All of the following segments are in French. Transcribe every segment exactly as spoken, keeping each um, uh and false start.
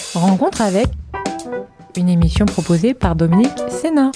Rencontre avec, une émission proposée par Dominique Sénat.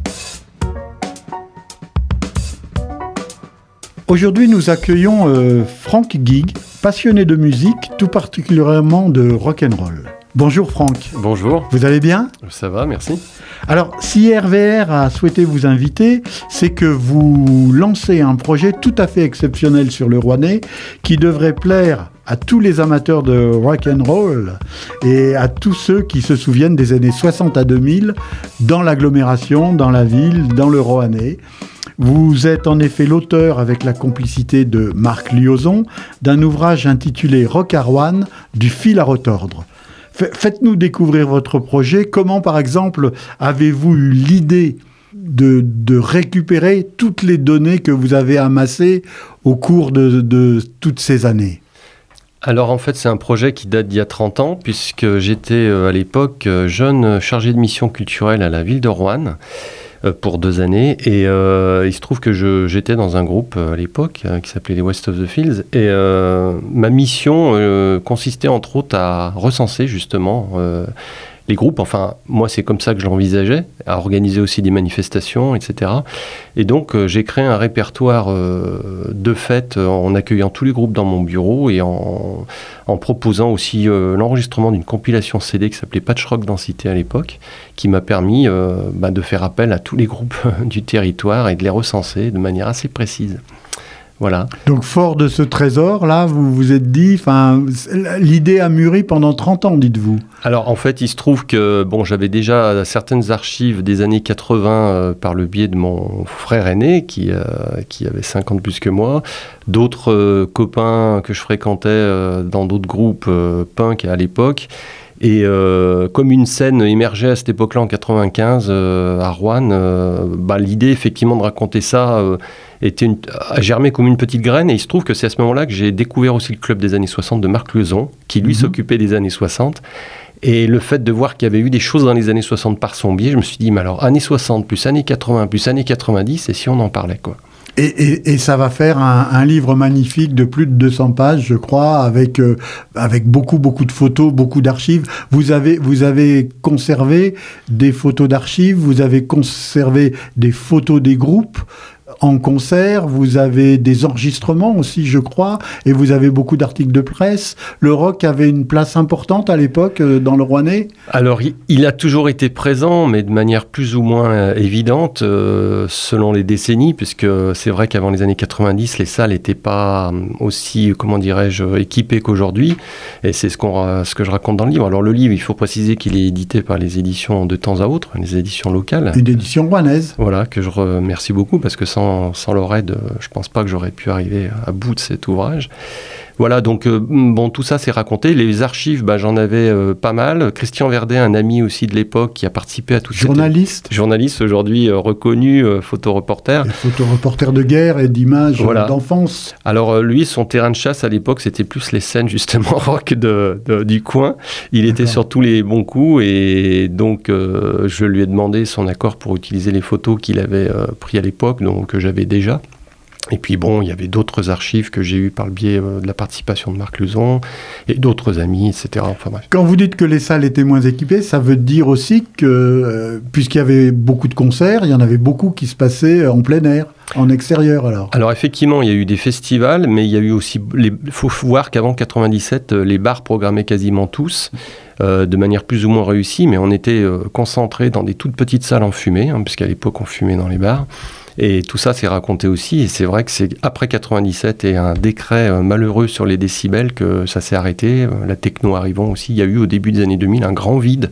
Aujourd'hui, nous accueillons euh, Franck Guigues, passionné de musique, tout particulièrement de rock'n'roll. Bonjour Franck. Bonjour. Vous allez bien ? Ça va, merci. Alors, si R V R a souhaité vous inviter, c'est que vous lancez un projet tout à fait exceptionnel sur le Rouennais qui devrait plaire à tous les amateurs de rock'n'roll et à tous ceux qui se souviennent des années soixante à deux mille dans l'agglomération, dans la ville, dans le Rouennais. Vous êtes en effet l'auteur, avec la complicité de Marc Liozon, d'un ouvrage intitulé Rock à Rouen, du fil à retordre. Faites-nous découvrir votre projet. Comment, par exemple, avez-vous eu l'idée de, de récupérer toutes les données que vous avez amassées au cours de, de toutes ces années ? Alors en fait, c'est un projet qui date d'il y a trente ans, puisque j'étais euh, à l'époque euh, jeune chargé de mission culturelle à la ville de Rouen euh, pour deux années. Et euh, il se trouve que je, j'étais dans un groupe euh, à l'époque euh, qui s'appelait les West of the Fields. Et euh, ma mission euh, consistait entre autres à recenser justement euh, les groupes. Enfin, moi, c'est comme ça que je l'envisageais, à organiser aussi des manifestations, et cetera. Et donc, euh, j'ai créé un répertoire euh, de fêtes euh, en accueillant tous les groupes dans mon bureau et en, en proposant aussi euh, l'enregistrement d'une compilation C D qui s'appelait Patch Rock Densité à l'époque, qui m'a permis euh, bah, de faire appel à tous les groupes du territoire et de les recenser de manière assez précise. Voilà. Donc, fort de ce trésor-là, vous vous êtes dit, enfin, l'idée a mûri pendant trente ans, dites-vous. Alors, en fait, il se trouve que, bon, j'avais déjà certaines archives des années quatre-vingts euh, par le biais de mon frère aîné, qui, euh, qui avait cinq ans de plus que moi, d'autres euh, copains que je fréquentais euh, dans d'autres groupes euh, punk à l'époque. Et euh, comme une scène émergeait à cette époque-là en quatre-vingt-quinze euh, à Rouen, euh, bah, l'idée effectivement de raconter ça euh, était une, a germé comme une petite graine. Et il se trouve que c'est à ce moment-là que j'ai découvert aussi le club des années soixante de Marc Liozon, qui lui mmh. s'occupait des années soixante. Et le fait de voir qu'il y avait eu des choses dans les années soixante par son biais, je me suis dit, mais alors années soixante plus années quatre-vingts plus années quatre-vingt-dix, et si on en parlait quoi. Et, et, et ça va faire un, un livre magnifique de plus de deux cents pages, je crois, avec, euh, avec beaucoup, beaucoup de photos, beaucoup d'archives. Vous avez, vous avez conservé des photos d'archives, vous avez conservé des photos des groupes en concert, vous avez des enregistrements aussi, je crois, et vous avez beaucoup d'articles de presse. Le rock avait une place importante à l'époque euh, dans le Rouennais ? Alors, il, il a toujours été présent, mais de manière plus ou moins euh, évidente, euh, selon les décennies, puisque c'est vrai qu'avant les années quatre-vingt-dix, les salles n'étaient pas aussi, comment dirais-je, équipées qu'aujourd'hui, et c'est ce, qu'on, ce que je raconte dans le livre. Alors, le livre, il faut préciser qu'il est édité par les éditions de temps à autre, les éditions locales. Une édition rouennaise. Voilà, que je remercie beaucoup, parce que sans Sans leur aide, je ne pense pas que j'aurais pu arriver à bout de cet ouvrage. Voilà, donc euh, bon, tout ça c'est raconté. Les archives, bah, j'en avais euh, pas mal. Christian Verdet, un ami aussi de l'époque qui a participé à tout ça. Journaliste. Cette... Journaliste aujourd'hui euh, reconnu, euh, photoreporter. Et photoreporter de guerre et d'images voilà. d'enfance. Alors euh, lui, son terrain de chasse à l'époque, c'était plus les scènes justement rock de, de, du coin. Il D'accord. était sur tous les bons coups et donc euh, je lui ai demandé son accord pour utiliser les photos qu'il avait euh, prises à l'époque, donc que j'avais déjà. Et puis bon, il y avait d'autres archives que j'ai eues par le biais euh, de la participation de Marc Liozon et d'autres amis, et cetera. Enfin, bref. Quand vous dites que les salles étaient moins équipées, ça veut dire aussi que, euh, puisqu'il y avait beaucoup de concerts, il y en avait beaucoup qui se passaient en plein air, en extérieur alors. Alors effectivement, il y a eu des festivals, mais il y a eu aussi... Il faut voir qu'avant quatre-vingt-dix-sept, les bars programmaient quasiment tous, euh, de manière plus ou moins réussie, mais on était euh, concentrés dans des toutes petites salles en fumée, hein, puisqu'à l'époque on fumait dans les bars. Et tout ça, c'est raconté aussi. Et c'est vrai que c'est après quatre-vingt-dix-sept et un décret euh, malheureux sur les décibels que ça s'est arrêté. Euh, la techno arrivant aussi. Il y a eu au début des années deux mille un grand vide.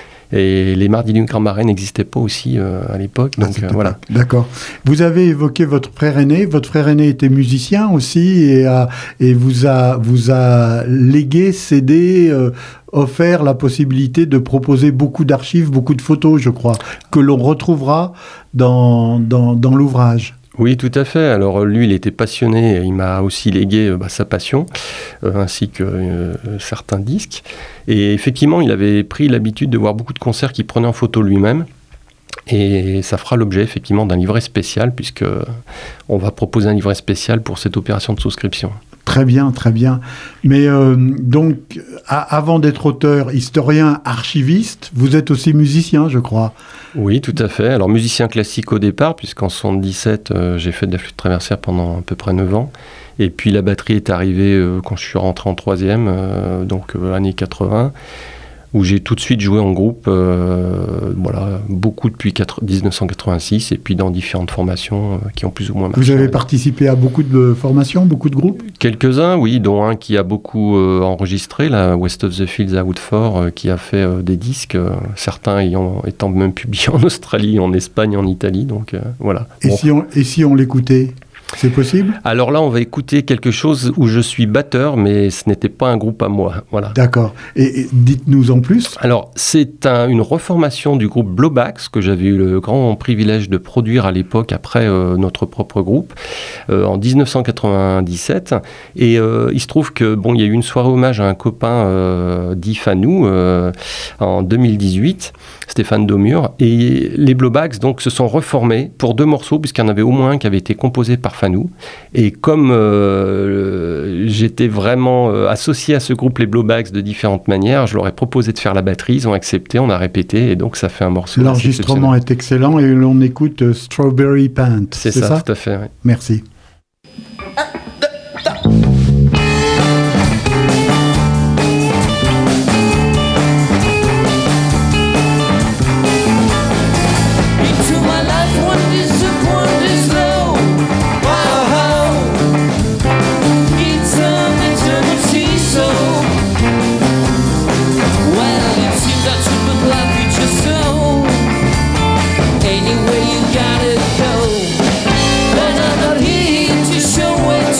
Et les Mardis du Grand Marais n'existaient pas aussi euh, à l'époque. Donc euh, voilà. D'accord. Vous avez évoqué votre frère aîné. Votre frère aîné était musicien aussi et, a, et vous, a, vous a légué, cédé, euh, offert la possibilité de proposer beaucoup d'archives, beaucoup de photos, je crois, que l'on retrouvera dans, dans, dans l'ouvrage. Oui, tout à fait. Alors lui, il était passionné, il m'a aussi légué bah, sa passion, euh, ainsi que euh, certains disques. Et effectivement, il avait pris l'habitude de voir beaucoup de concerts qu'il prenait en photo lui-même. Et ça fera l'objet effectivement d'un livret spécial, puisque on va proposer un livret spécial pour cette opération de souscription. Très bien, très bien. Mais euh, donc, à, avant d'être auteur, historien, archiviste, vous êtes aussi musicien, je crois. Oui, tout à fait. Alors, musicien classique au départ, puisqu'en soixante-dix-sept, euh, j'ai fait de la flûte traversière pendant à peu près neuf ans. Et puis, la batterie est arrivée euh, quand je suis rentré en troisième, euh, donc euh, années quatre-vingts, où j'ai tout de suite joué en groupe, euh, voilà, beaucoup depuis dix-neuf cent quatre-vingt-six, et puis dans différentes formations euh, qui ont plus ou moins marché. Vous avez participé à beaucoup de formations, beaucoup de groupes ? Quelques-uns, oui, dont un qui a beaucoup euh, enregistré, la West of the Fields à Woodford, euh, qui a fait euh, des disques, euh, certains ayant, étant même publiés en Australie, en Espagne, en Italie, donc euh, voilà. Et, bon. si on, et si on l'écoutait ? C'est possible ? Alors là, on va écouter quelque chose où je suis batteur, mais ce n'était pas un groupe à moi. Voilà. D'accord. Et, et dites-nous en plus. Alors, c'est un, une reformation du groupe Blowbacks que j'avais eu le grand privilège de produire à l'époque après euh, notre propre groupe euh, en dix-neuf cent quatre-vingt-dix-sept. Et euh, il se trouve que bon, il y a eu une soirée hommage à un copain euh, dit Fanou euh, en deux mille dix-huit, Stéphane Daumur, et les Blowbacks donc se sont reformés pour deux morceaux puisqu'il y en avait au moins un qui avait été composé par Fanou. Et comme euh, j'étais vraiment euh, associé à ce groupe, les Blowbacks, de différentes manières, je leur ai proposé de faire la batterie, ils ont accepté, on a répété, et donc ça fait un morceau. L'enregistrement est excellent et l'on écoute euh, Strawberry Pant. C'est, c'est ça, ça, tout à fait. Oui. Merci. Anyway, you gotta go. But I'm not here to show it.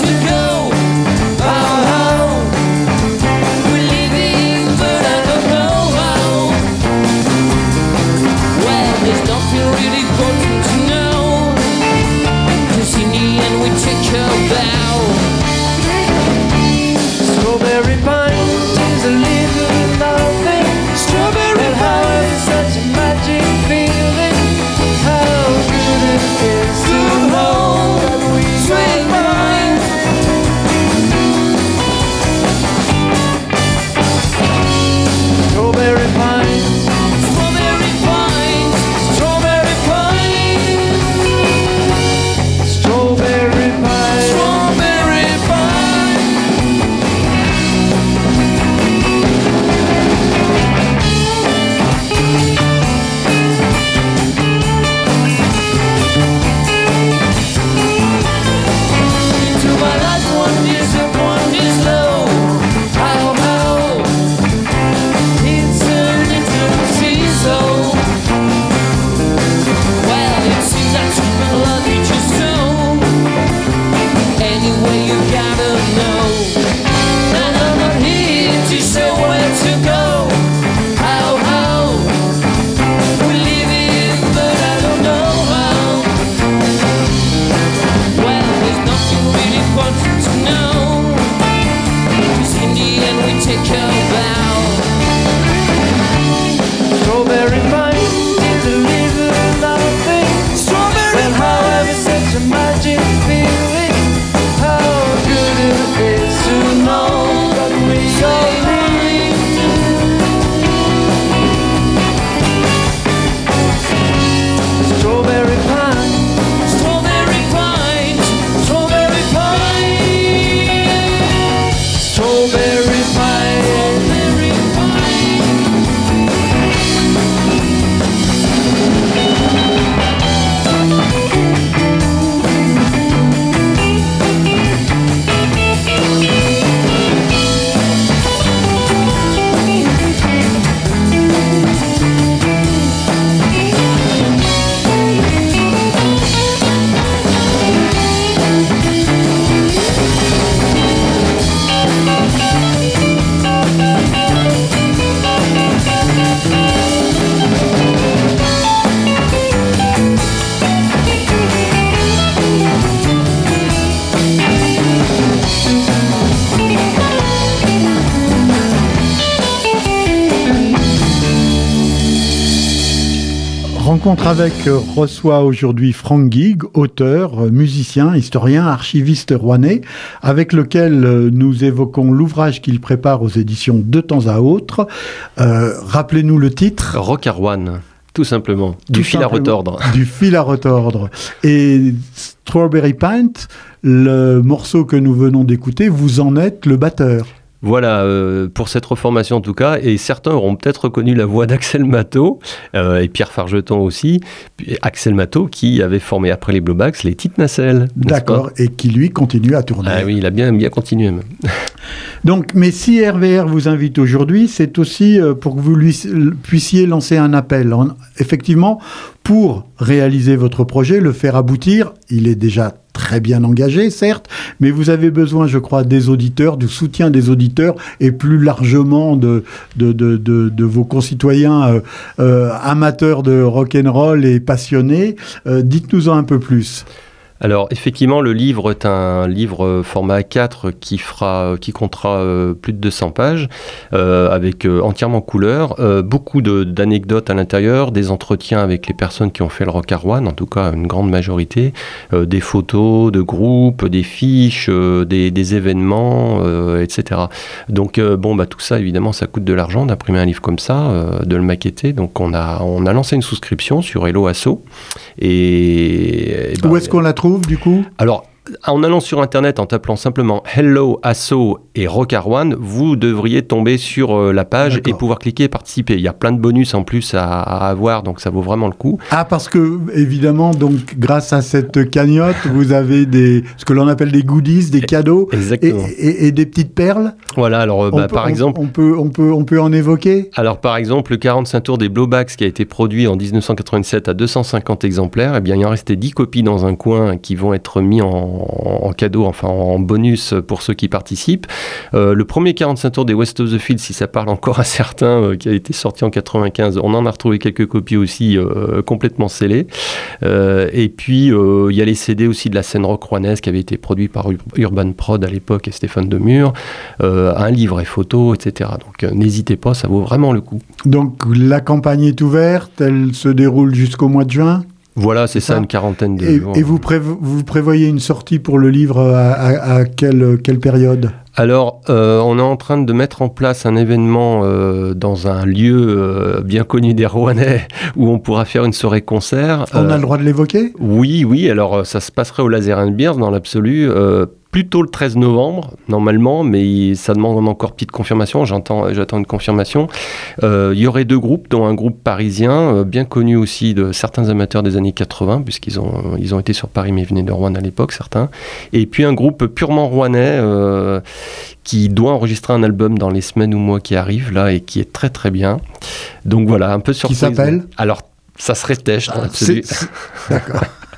Rencontre avec euh, reçoit aujourd'hui Franck Guigues, auteur, euh, musicien, historien, archiviste rouennais, avec lequel euh, nous évoquons l'ouvrage qu'il prépare aux éditions De Temps à Autre. Euh, rappelez-nous le titre. Rock à Rouen, tout simplement. Du Tout fil simplement, à retordre. Du fil à retordre. Et Strawberry Pint, le morceau que nous venons d'écouter, vous en êtes le batteur. Voilà, euh, pour cette reformation en tout cas, et certains auront peut-être reconnu la voix d'Axel Matteau, euh, et Pierre Fargeton aussi, puis Axel Matteau qui avait formé après les Blowbacks les Petites Nacelles. D'accord, et qui lui continue à tourner. Ah oui, il a bien, bien continué même. Donc, mais si R V R vous invite aujourd'hui, c'est aussi euh, pour que vous lui, puissiez lancer un appel. En, effectivement, pour réaliser votre projet, le faire aboutir, il est déjà très bien engagé, certes, mais vous avez besoin, je crois, des auditeurs, du soutien des auditeurs et plus largement de, de, de, de, de vos concitoyens euh, euh, amateurs de rock'n'roll et passionnés. Euh, dites-nous-en un peu plus. Alors effectivement, le livre est un livre format A quatre qui fera, qui comptera euh, plus de deux cents pages, euh, avec euh, entièrement couleur, euh, beaucoup de, d'anecdotes à l'intérieur, des entretiens avec les personnes qui ont fait le Rock à Rouen, en tout cas une grande majorité, euh, des photos de groupes, des fiches, euh, des, des événements, euh, et cetera. Donc euh, bon, bah tout ça évidemment, ça coûte de l'argent d'imprimer un livre comme ça, euh, de le maqueter. Donc on a, on a lancé une souscription sur Hello Asso. Et, et bah, où est-ce qu'on la trouve du coup ? Alors, en allant sur Internet, en tapant simplement Hello Asso et Rock à Rouen, vous devriez tomber sur euh, la page D'accord. et pouvoir cliquer et participer. Il y a plein de bonus en plus à, à avoir, donc ça vaut vraiment le coup. Ah, parce que, évidemment, donc, grâce à cette cagnotte, vous avez des, ce que l'on appelle des goodies, des cadeaux et, et, et des petites perles. Voilà, alors euh, bah, peut, par on, exemple... On peut, on, peut, on peut en évoquer ? Alors, par exemple, le quarante-cinq tours des Blowbacks qui a été produit en dix-neuf cent quatre-vingt-sept à deux cent cinquante exemplaires, eh bien, il en restait dix copies dans un coin qui vont être mis en, en cadeau, enfin en bonus pour ceux qui participent. Euh, le premier quarante-cinq tours des West of the Field, si ça parle encore à certains, euh, qui a été sorti en quatre-vingt-quinze, on en a retrouvé quelques copies aussi euh, complètement scellées. Euh, et puis, il euh, y a les C D aussi de la scène rock rouennaise qui avait été produit par Urban Prod à l'époque et Stéphane Demure, euh, un livre et photos, et cetera. Donc, euh, n'hésitez pas, ça vaut vraiment le coup. Donc, la campagne est ouverte, elle se déroule jusqu'au mois de juin ? Voilà, c'est ça, ça, une quarantaine de et, jours. Et vous, prévo- vous prévoyez une sortie pour le livre à, à, à quelle, quelle période ? Alors, euh, on est en train de mettre en place un événement euh, dans un lieu euh, bien connu des Rouennais où on pourra faire une soirée concert. On euh, a le droit de l'évoquer ? Oui, oui. Alors, ça se passerait au Laser and Beers dans l'absolu. Euh, plutôt le treize novembre, normalement, mais ça demande encore petite confirmation. J'entends, j'attends une confirmation. Euh, il y aurait deux groupes, dont un groupe parisien, euh, bien connu aussi de certains amateurs des années quatre-vingts, puisqu'ils ont, ils ont été sur Paris, mais venaient de Rouen à l'époque, certains. Et puis un groupe purement rouennais, euh, qui doit enregistrer un album dans les semaines ou mois qui arrivent, là, et qui est très très bien. Donc voilà, un peu surprise. Qui s'appelle ? Alors, ça serait Tèche, dans l'absolu. C'est, c'est... D'accord.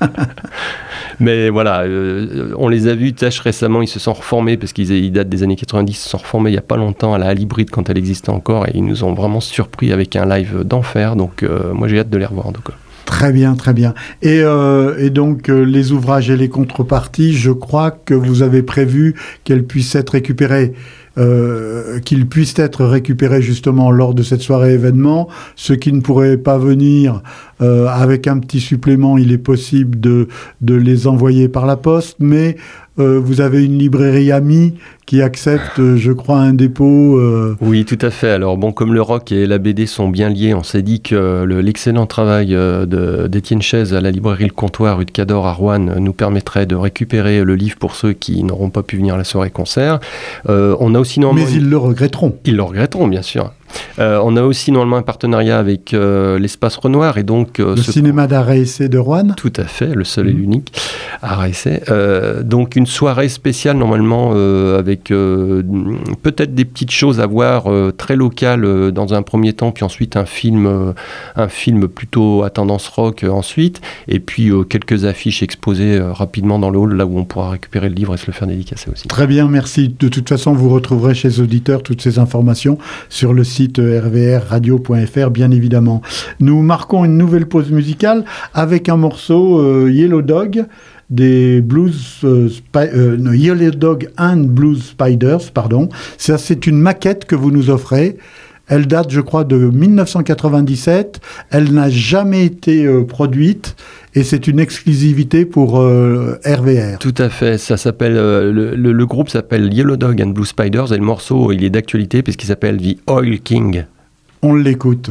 Mais voilà, euh, on les a vus, Tèche récemment, ils se sont reformés, parce qu'ils ils datent des années quatre-vingt-dix, ils se sont reformés il n'y a pas longtemps à la Halibride quand elle existait encore, et ils nous ont vraiment surpris avec un live d'enfer, donc euh, moi j'ai hâte de les revoir en tout cas. Très bien, très bien. Et, euh, et donc, euh, les ouvrages et les contreparties, je crois que vous avez prévu qu'elles puissent être récupérées, euh, qu'ils puissent être récupérés justement lors de cette soirée événement. Ceux qui ne pourraient pas venir, euh, avec un petit supplément, il est possible de, de les envoyer par la poste, mais euh, vous avez une librairie amie qui accepte, euh, je crois, un dépôt. Euh... Oui, tout à fait. Alors bon, comme le rock et la B D sont bien liés, on s'est dit que le, l'excellent travail euh, de, d'Étienne Chaise à la librairie Le Comptoir, rue de Cador à Rouen, nous permettrait de récupérer le livre pour ceux qui n'auront pas pu venir à la soirée concert. Euh, on a aussi Mais ils le regretteront. Ils le regretteront, bien sûr. Euh, on a aussi normalement un partenariat avec euh, l'Espace Renoir et donc euh, le ce cinéma d'art et essai de Rouen. Tout à fait, le seul mmh. et l'unique art et essai. Euh, donc une soirée spéciale normalement euh, avec euh, peut-être des petites choses à voir euh, très locales euh, dans un premier temps, puis ensuite un film, euh, un film plutôt à tendance rock euh, ensuite, et puis euh, quelques affiches exposées euh, rapidement dans le hall là où on pourra récupérer le livre et se le faire dédicacer aussi. Très bien, merci. De toute façon, vous retrouverez chez les auditeurs toutes ces informations sur le site r v r radio point f r, bien évidemment. Nous marquons une nouvelle pause musicale avec un morceau euh, Yellow Dog des Blues euh, Spi- euh, no, Yellow Dog and Blues Spiders, pardon. Ça, c'est une maquette que vous nous offrez. Elle date, je crois, de dix-neuf cent quatre-vingt-dix-sept. Elle n'a jamais été euh, produite et c'est une exclusivité pour euh, R V R. Tout à fait. Ça s'appelle, euh, le, le, le groupe s'appelle Yellow Dog and Blue Spiders et le morceau, il est d'actualité puisqu'il s'appelle The Oil King. On l'écoute.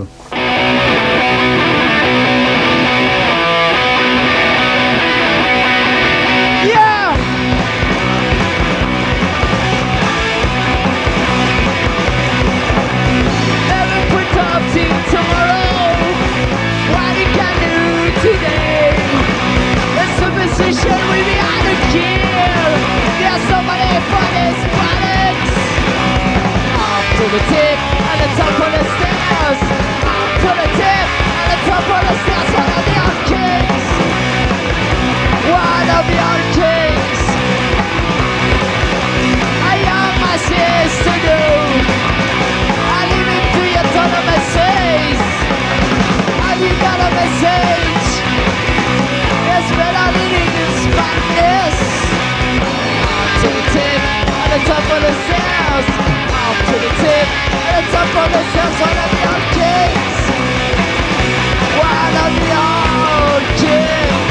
The tip and the top of the stairs. To the tip and the top of the stairs. One of the old kings. One of the old kings. I am my sister do. I live into your ton of messages. Have you got a message? It's better living in Spanish. To the tip and the top of the stairs. To the tip, and the top of the stairs. One of the old kings. One of the old kings.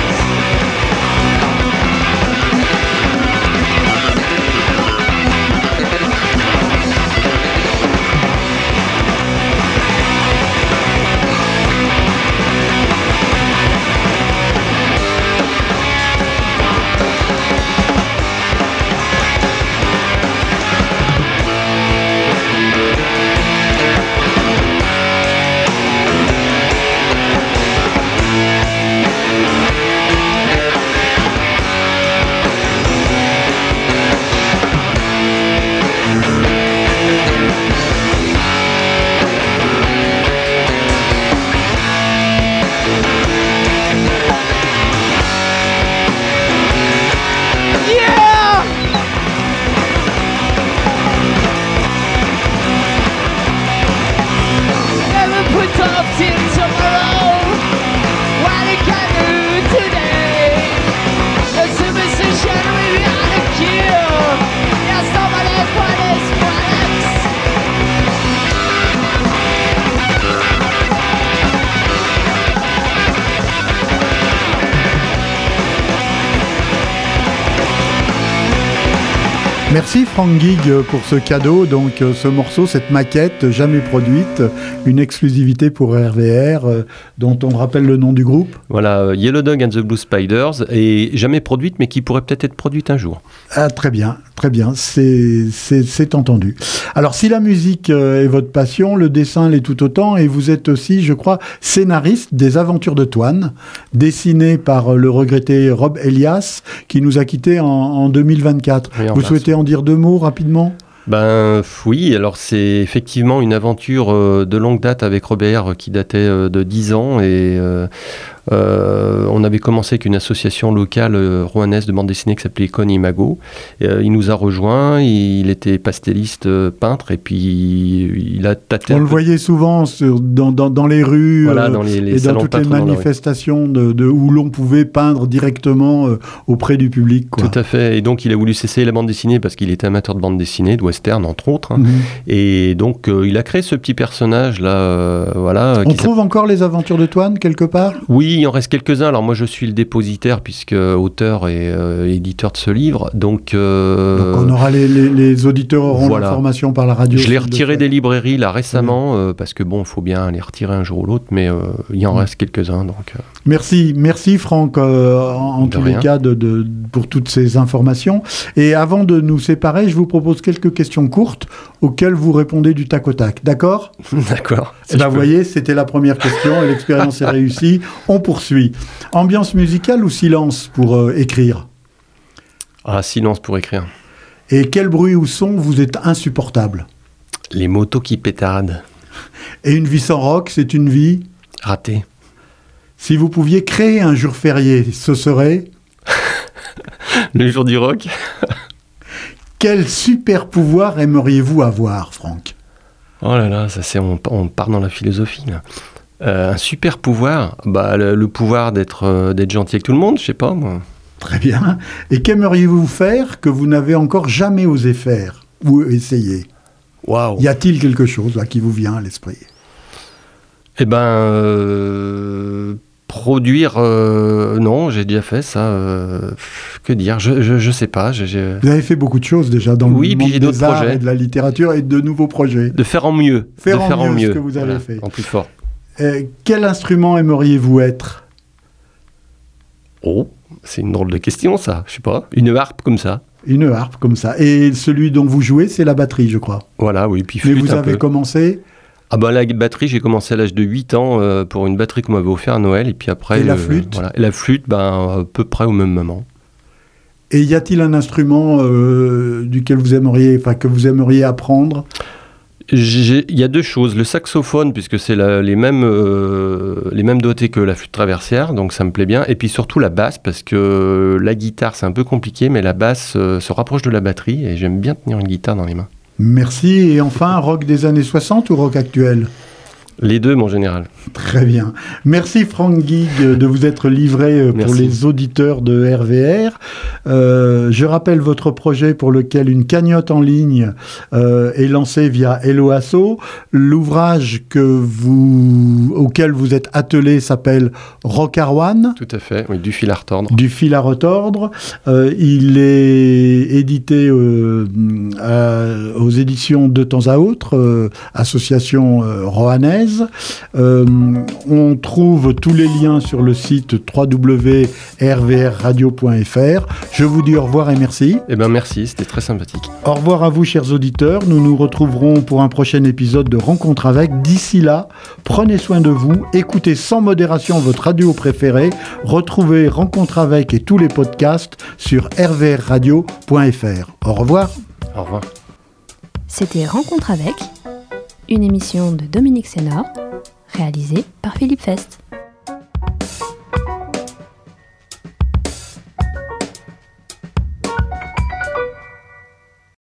Merci Frank Gig pour ce cadeau, donc ce morceau, cette maquette jamais produite, une exclusivité pour R V R, euh, dont on rappelle le nom du groupe. Voilà, Yellow Dog and the Blue Spiders, et jamais produite, mais qui pourrait peut-être être produite un jour. Ah, très bien, très bien, c'est, c'est, c'est entendu. Alors si la musique euh, est votre passion, le dessin l'est tout autant, et vous êtes aussi, je crois, scénariste des Aventures de Toine, dessiné par le regretté Rob Elias, qui nous a quittés en, en deux mille vingt-quatre. Oui, vous souhaitez en dire deux mots rapidement ? Ben oui, alors c'est effectivement une aventure euh, de longue date avec Robert qui datait euh, de dix ans et euh, euh, on avait commencé avec une association locale euh, rouennaise de bande dessinée qui s'appelait Con Imago. Et, euh, il nous a rejoints, il était pasteliste, euh, peintre et puis il a tâté. On le peu... voyait souvent sur, dans, dans, dans les rues voilà, dans les, les et dans toutes les manifestations de, de, où l'on pouvait peindre directement euh, auprès du public, quoi. Tout à fait, et donc il a voulu s'essayer la bande dessinée parce qu'il était amateur de bande dessinée, de western entre autres, hein. Mm-hmm. Et donc euh, il a créé ce petit personnage là, euh, voilà. On trouve encore les Aventures de Toine quelque part ? Oui, il en reste quelques-uns. Alors moi je suis le dépositaire puisque auteur et euh, éditeur de ce livre, donc, euh, donc on aura les, les, les auditeurs auront voilà. L'information par la radio. Je l'ai retiré des librairies là récemment, mmh. euh, parce que bon, il faut bien les retirer un jour ou l'autre, mais euh, il en mmh. reste quelques-uns. Donc, euh... Merci, merci Franck, euh, en, en tous rien. les cas, de, de, pour toutes ces informations. Et avant de nous séparer, je vous propose quelques questions courtes auxquelles vous répondez du tac au tac. D'accord ? D'accord. Si ben, vous voyez, c'était la première question et l'expérience est réussie. On poursuit. Ambiance musicale ou silence pour euh, écrire ? Ah, silence pour écrire. Et quel bruit ou son vous est insupportable ? Les motos qui pétardent. Et une vie sans rock, c'est une vie ? Ratée. Si vous pouviez créer un jour férié, ce serait ? Le jour du rock. Quel super pouvoir aimeriez-vous avoir, Franck ? Oh là là, ça c'est, on, on part dans la philosophie là. Euh, un super pouvoir, bah, le, le pouvoir d'être, euh, d'être gentil avec tout le monde, je sais pas moi. Très bien. Et qu'aimeriez-vous faire que vous n'avez encore jamais osé faire ou essayer ? Waouh. Y a-t-il quelque chose là qui vous vient à l'esprit? Eh ben, euh, produire, euh, non, j'ai déjà fait ça. Euh, que dire? Je, je, je sais pas. J'ai, j'ai... Vous avez fait beaucoup de choses déjà dans oui, le puis monde j'ai des d'autres arts projets. Et de la littérature et de nouveaux projets. De faire en mieux. Faire, de en, faire mieux en mieux ce que vous avez voilà, fait. En plus fort. Euh, quel instrument aimeriez-vous être? Oh, c'est une drôle de question, ça. Je sais pas. Une harpe comme ça. Une harpe comme ça. Et celui dont vous jouez, c'est la batterie, je crois. Voilà, oui. Puis Mais flûte vous un avez peu. commencé. Ah ben la batterie, j'ai commencé à l'âge de huit ans euh, pour une batterie qu'on m'avait offert à Noël. Et puis après... Et la euh, flûte voilà. Et la flûte, ben, à peu près au même moment. Et y a-t-il un instrument euh, duquel vous aimeriez, enfin que vous aimeriez apprendre? J'ai- Il y a deux choses. Le saxophone, puisque c'est la- les mêmes, euh, les mêmes dotés que la flûte traversière, donc ça me plaît bien. Et puis surtout la basse, parce que la guitare, c'est un peu compliqué, mais la basse euh, se rapproche de la batterie et j'aime bien tenir une guitare dans les mains. Merci. Et enfin, rock des années soixante ou rock actuel? Les deux, mon général. Très bien. Merci Franck Guig de vous être livré euh, pour Merci. les auditeurs de R V R. Euh, je rappelle votre projet pour lequel une cagnotte en ligne euh, est lancée via Hello Asso. L'ouvrage que vous, auquel vous êtes attelé s'appelle Rock Arwan. Tout à fait, oui, du fil à retordre. Du fil à retordre. Euh, il est édité euh, à- aux éditions De Temps à Autre, euh, association euh, roannaise. Euh, on trouve tous les liens sur le site w w w point r v r radio point f r. Je vous dis au revoir et merci. Eh ben merci, c'était très sympathique. Au revoir à vous, chers auditeurs. Nous nous retrouverons pour un prochain épisode de Rencontre avec. D'ici là, prenez soin de vous, écoutez sans modération votre radio préférée, retrouvez Rencontre avec et tous les podcasts sur r v r radio point f r. Au revoir. Au revoir. C'était Rencontre avec, une émission de Dominique Sénard, réalisée par Philippe Fest.